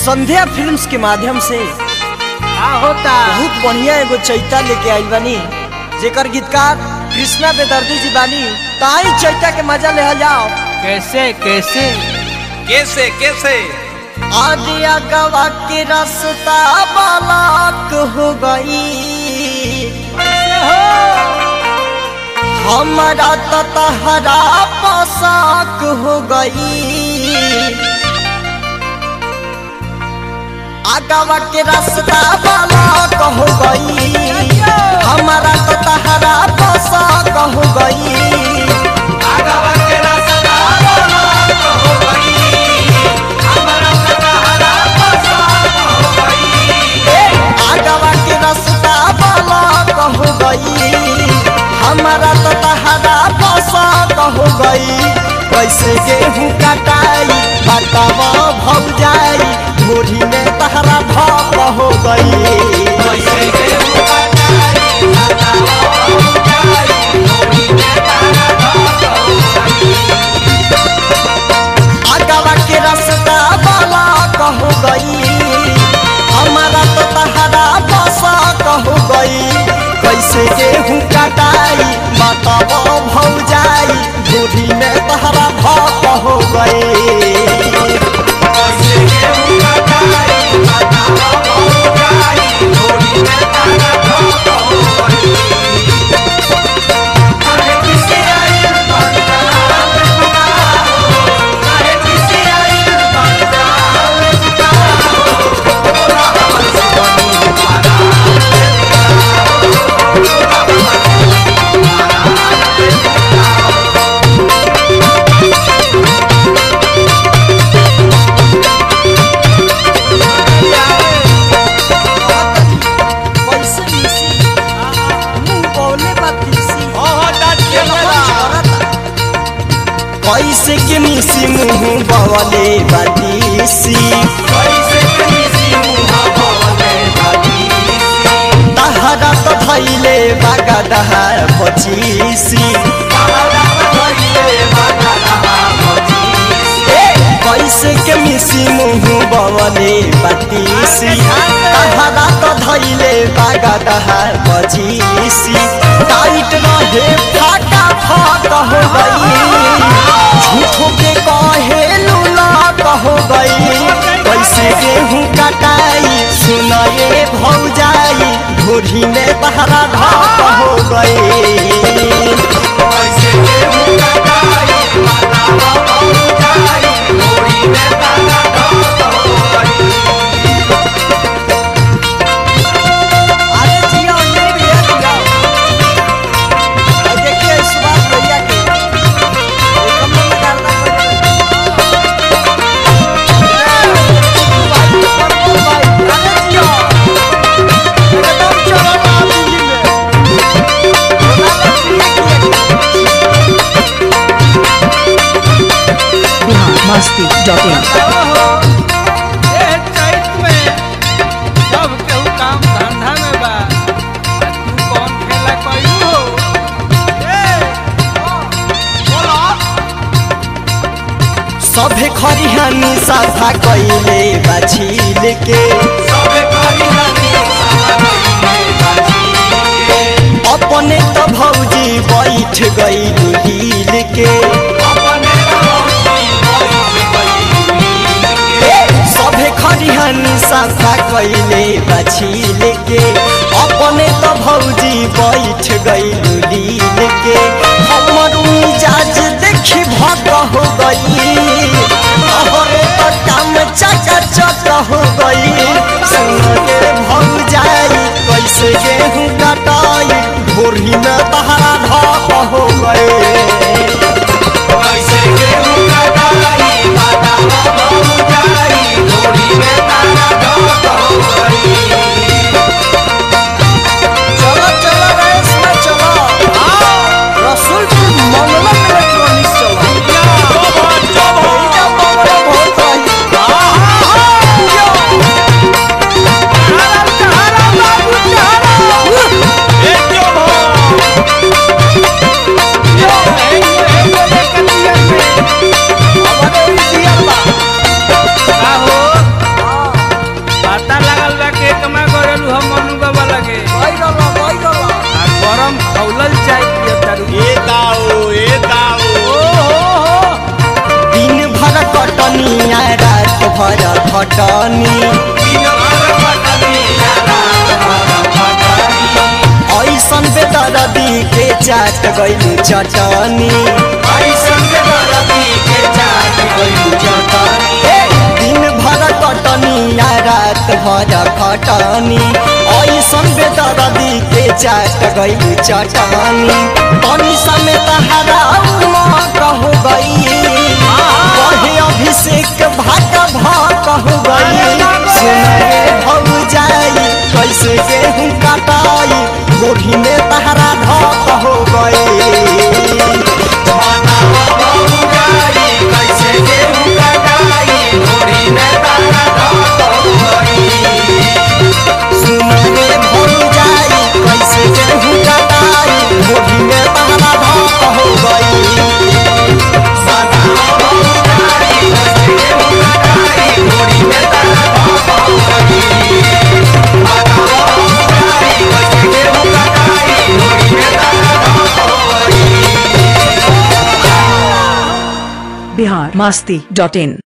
संध्या films के माध्यम से होता बहुत बढ़िया एगो चैता लेके आइल बानी, जेकर गीतकार कृष्णा बेदर्दी जी बानी। ताई चैता के मजा ले जाओ। कैसे कैसे कैसे कैसे आदिया गवा के रास्ता बालाक हो गई, हमारा तहरा पोशाक हो गई। आगवा के रास्ता बालाक हो गई, हमारा तहरा पोशाक हो गई। आगवा के रास्ता बालाक हो गई, हमारा तहरा पोशाक हो गई। आगवा के रास्ता बालाक हो गई, हमारा तहरा पोशाक हो गई। कैसे गेहूँ कटाई बतावा भौजाई, घोड़ी में तहरा भाप हो गई। कैसे गेहूं कटाई बतावा भौजाई, घोड़ी में तहरा भाप हो गई। आगवा के रास्ता बालाक हो गई, हमारा तहरा पोशाक हो गई। कैसे गेहूँ कटाई बतावा भौजाई, घोड़ी में तहरा भाप हो गई। कैसे गेहूं कटाई बतावा भौजाई, घोड़ी में तहरा भाप हो गई। काहे किसी आइल बंगाल बुलाओ, काहे किसी आइल बंगाल बुलाओ। बोला हमर सिवनी महाराज कैसे मिसी मुंह बोले बतीसी, कैसे के मिसी मुंह बोले बतीसी। कैसे किसी मुँह बोले बतीसी, तहरा तो धैले बागदहा पचीसी। तहरा भइले बगलहा बतीसी। कैसे के मिसी मुंह बोले बतीसी, तहरा तो धैले बागदहा पचीसी। टाइट रहे फाटा फाट हो गई, झूठो के कहे लूलाट हो गई। कैसे गेहूँ कटाई सुनाए भौजाई, घोड़ी में तहरा ढाक हो गई। कैसे गेहूं कटाई बतावा भौजाई, घोड़ी में तहरा भाप हो गई। अरे जिया मेरे भैया जिया, और देखिए इस बात भैया के एक नंबर करना masti.in चैत में सब केहू काम धंधा में बा, तू कौन खेला कइलू हो? सभे खरिहानी साफा कैले बाछील के। सबे करिहानी सारा कइले बाजी के। अपने तो भौजी बैठ गई हिल के। अपने भौजी बैठ गई नील के। सभे खरिहानी साफा कैले बाछील के। अपने तो भौजी बैठ गई हिल के। हमर मिजाज देखी भक हो गई, तोहरे तो काम चकाचक हो गई। सुनले भौजाई कैसे गेहूँ कटाई, घोड़ी में तहरा ढाप हो गई। कैसे गेहूं कटाई बतावा भौजाई, घोड़ी में तहरा भाप हो गई। चलो चलो रेस में चलो, रसूलपुर मंगलम इलेक्ट्रॉनिक्स चलो। बहुत रही। हरा बाबू हरा खटनी दिन भर खटनी रात भर खटनी ऐसन बेदर्दी के चाट गइलू चटनी ऐसन बेदर्दी के चाट गइलू चटनी दिन भर कटनी या रात भर खटनी ऐसन बेदर्दी के चाट गइलू चटनी तनी समेत हरा कहू गई कहे अभिषेक भाग कहू गई सुनरे भौ जाई कैसे गेहूं कटाई गोभी में तहरा ढक हो गई बतावा बहु जाई कैसे गेहूं कटाई गोरी में तारा ढक हो गई सुनरे भौ जाई कैसे गेहूं कटाई गोभी में तहरा ढक हो गई बतावा बहु जाई कैसे गेहूं कटाई गोरी में तारा ढक हो गई बतावा बहु जाई कैसे गेहूं कटाई गोरी में तारा ढक हो गई biharmasti.in